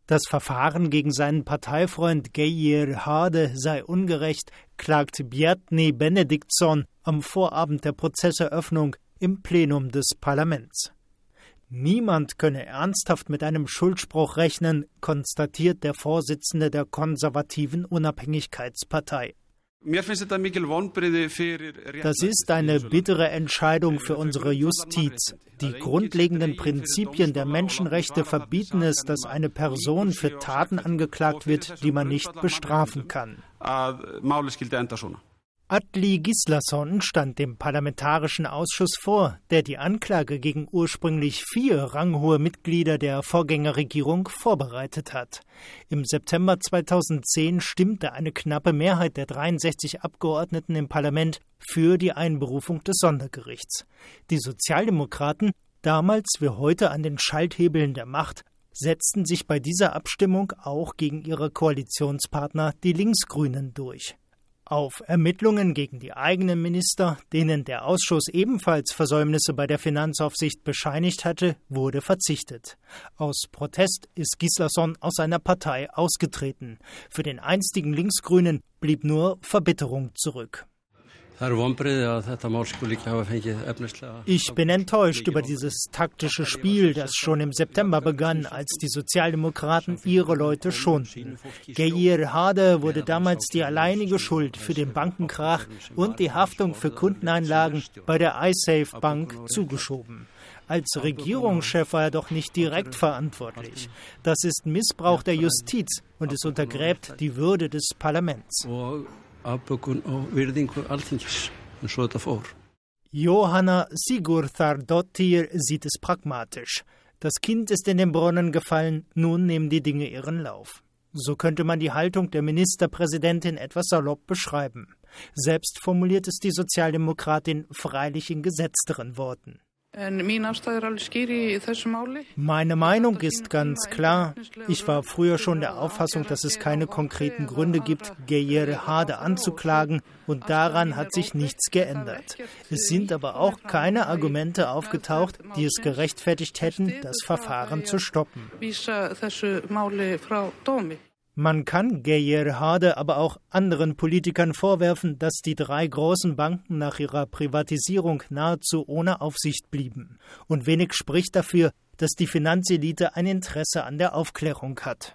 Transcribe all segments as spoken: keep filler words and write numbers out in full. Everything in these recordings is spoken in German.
Das Verfahren gegen seinen Parteifreund Geir Haarde sei ungerecht, klagt Bjarni Benediktsson am Vorabend der Prozesseröffnung im Plenum des Parlaments. Niemand könne ernsthaft mit einem Schuldspruch rechnen, konstatiert der Vorsitzende der konservativen Unabhängigkeitspartei. Das ist eine bittere Entscheidung für unsere Justiz. Die grundlegenden Prinzipien der Menschenrechte verbieten es, dass eine Person für Taten angeklagt wird, die man nicht bestrafen kann. Atli Gíslason stand dem Parlamentarischen Ausschuss vor, der die Anklage gegen ursprünglich vier ranghohe Mitglieder der Vorgängerregierung vorbereitet hat. Im September zweitausendzehn stimmte eine knappe Mehrheit der dreiundsechzig Abgeordneten im Parlament für die Einberufung des Sondergerichts. Die Sozialdemokraten, damals wie heute an den Schalthebeln der Macht, setzten sich bei dieser Abstimmung auch gegen ihre Koalitionspartner, die Linksgrünen, durch. Auf Ermittlungen gegen die eigenen Minister, denen der Ausschuss ebenfalls Versäumnisse bei der Finanzaufsicht bescheinigt hatte, wurde verzichtet. Aus Protest ist Gíslason aus seiner Partei ausgetreten. Für den einstigen Linksgrünen blieb nur Verbitterung zurück. Ich bin enttäuscht über dieses taktische Spiel, das schon im September begann, als die Sozialdemokraten ihre Leute schonten. Geir Haarde wurde damals die alleinige Schuld für den Bankenkrach und die Haftung für Kundeneinlagen bei der iSafe Bank zugeschoben. Als Regierungschef war er doch nicht direkt verantwortlich. Das ist Missbrauch der Justiz und es untergräbt die Würde des Parlaments. Johanna Sigurðardóttir sieht es pragmatisch. Das Kind ist in den Brunnen gefallen, nun nehmen die Dinge ihren Lauf. So könnte man die Haltung der Ministerpräsidentin etwas salopp beschreiben. Selbst formuliert es die Sozialdemokratin freilich in gesetzteren Worten. Meine Meinung ist ganz klar. Ich war früher schon der Auffassung, dass es keine konkreten Gründe gibt, Geir Haarde anzuklagen, und daran hat sich nichts geändert. Es sind aber auch keine Argumente aufgetaucht, die es gerechtfertigt hätten, das Verfahren zu stoppen. Man kann Geir Haarde aber auch anderen Politikern vorwerfen, dass die drei großen Banken nach ihrer Privatisierung nahezu ohne Aufsicht blieben. Und wenig spricht dafür, dass die Finanzelite ein Interesse an der Aufklärung hat.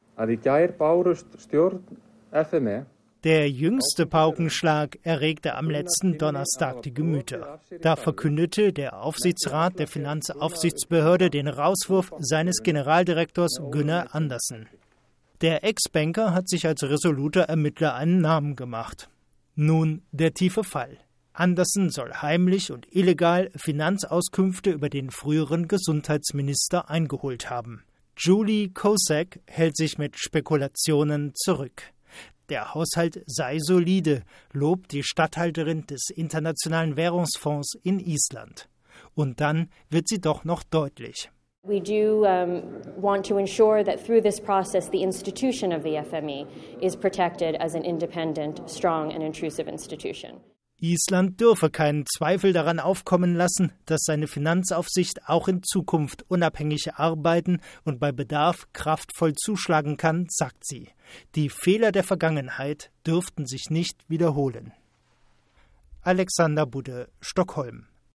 Der jüngste Paukenschlag erregte am letzten Donnerstag die Gemüter. Da verkündete der Aufsichtsrat der Finanzaufsichtsbehörde den Rauswurf seines Generaldirektors Gunnar Andersen. Der Ex-Banker hat sich als resoluter Ermittler einen Namen gemacht. Nun der tiefe Fall. Andersen soll heimlich und illegal Finanzauskünfte über den früheren Gesundheitsminister eingeholt haben. Julie Kosak hält sich mit Spekulationen zurück. Der Haushalt sei solide, lobt die Statthalterin des Internationalen Währungsfonds in Island. Und dann wird sie doch noch deutlich. We do um, want to ensure that through this process the institution of the F M E is protected as an independent, strong and intrusive institution. Island dürfe keinen Zweifel daran aufkommen lassen, dass seine Finanzaufsicht auch in Zukunft unabhängig arbeiten und bei Bedarf kraftvoll zuschlagen kann, sagt sie. Die Fehler der Vergangenheit dürften sich nicht wiederholen. Alexander Budde, Stockholm.